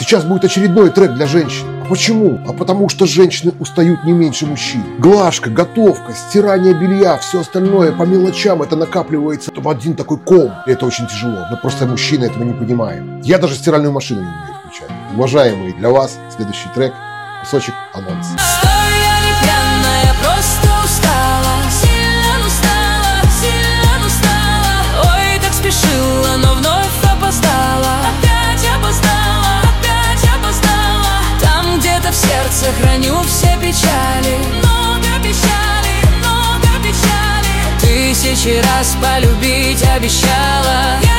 сейчас будет очередной трек для женщин. А почему? А потому что женщины устают не меньше мужчин. Глажка, готовка, стирание белья, все остальное по мелочам это накапливается в один такой ком. И это очень тяжело. Мы просто мужчины этого не понимаем. Я даже стиральную машину не умею включать. Уважаемые, для вас следующий трек, кусочек анонса. Но вновь опоздала. Опять опоздала. Там где-то в сердце храню все печали. Много печали. Тысячи раз полюбить обещала.